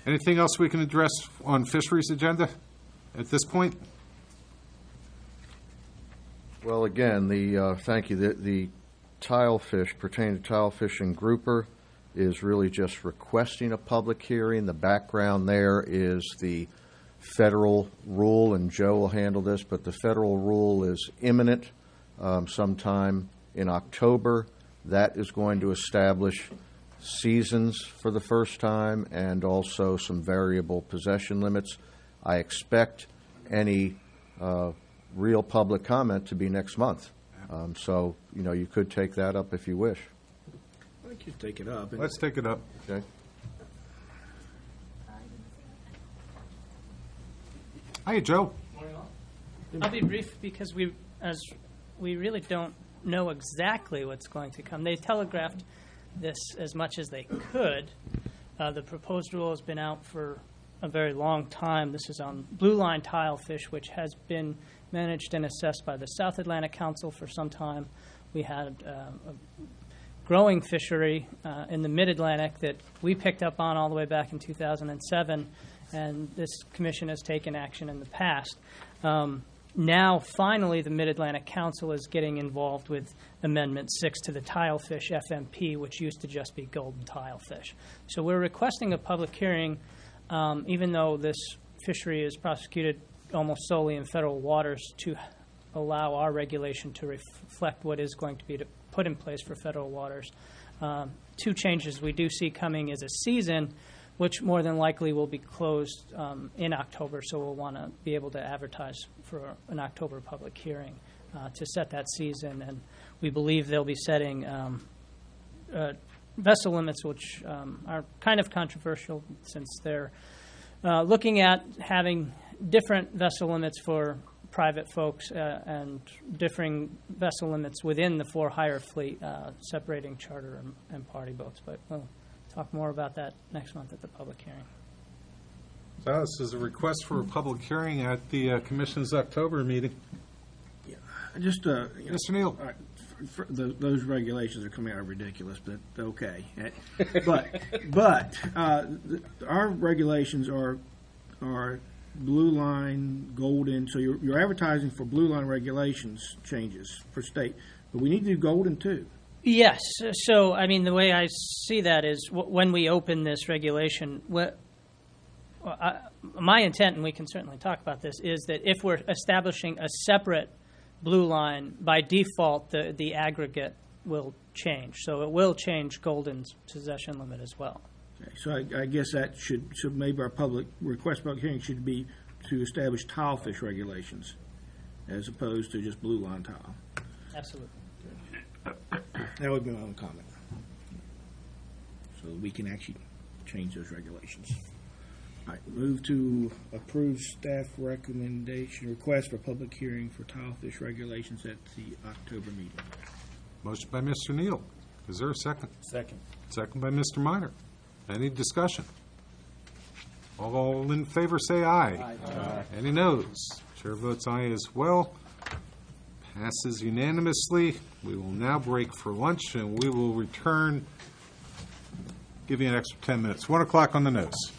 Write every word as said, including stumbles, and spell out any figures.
Anything else we can address on fisheries agenda at this point? Well, again, the, uh, thank you, the, the tile fish, pertaining to tile fishing grouper, is really just requesting a public hearing. The background there is the federal rule, and Joe will handle this, but the federal rule is imminent um, sometime in October. That is going to establish seasons for the first time and also some variable possession limits. I expect any uh, real public comment to be next month. Um, so, you know, you could take that up if you wish. I think you take it up. Let's take it up. Okay. Hi, Joe. I'll be brief because we, as we really don't know exactly what's going to come. They telegraphed this as much as they could. Uh, the proposed rule has been out for a very long time. This is on blue line tile fish, which has been managed and assessed by the South Atlantic Council for some time. We had uh, a growing fishery uh, in the Mid-Atlantic that we picked up on all the way back in two thousand seven, and this commission has taken action in the past. Um, now, finally, the Mid-Atlantic Council is getting involved with Amendment six to the tile fish F M P, which used to just be golden tile fish. So we're requesting a public hearing, um, even though this fishery is prosecuted almost solely in federal waters, to allow our regulation to reflect what is going to be to put in place for federal waters. Um, two changes we do see coming is a season, which more than likely will be closed um, in October, so we'll want to be able to advertise for an October public hearing uh, to set that season. And we believe they'll be setting um, uh, vessel limits, which um, are kind of controversial since they're uh, looking at having different vessel limits for private folks uh, and differing vessel limits within the for hire fleet, uh, separating charter and, and party boats. But we'll talk more about that next month at the public hearing. So this is a request for a public hearing at the uh, Commission's October meeting. Just, uh, you know, Mister Neal. all right, f- f- the, those regulations are coming out ridiculous, but okay. But, but uh, th- our regulations are are blue line, golden. So you're, you're advertising for blue line regulations changes for state, but we need to do golden too. Yes. So, I mean, the way I see that is w- when we open this regulation, what, uh, my intent, and we can certainly talk about this, is that if we're establishing a separate blue line, by default, the, the aggregate will change. So it will change Golden's possession limit as well. Okay, so I, I guess that should, should maybe our public request public hearing should be to establish tile fish regulations as opposed to just blue line tile. Absolutely. That would be my own comment. So we can actually change those regulations. All right, move to approve staff recommendation request for public hearing for tile fish regulations at the October meeting. Motion by Mister Neal. Is there a second? Second. Second by Mister Minor. Any discussion? All in favor say aye. Aye. Any noes? Chair votes aye as well. Passes unanimously. We will now break for lunch, and we will return, give you an extra ten minutes. One o'clock on the nose.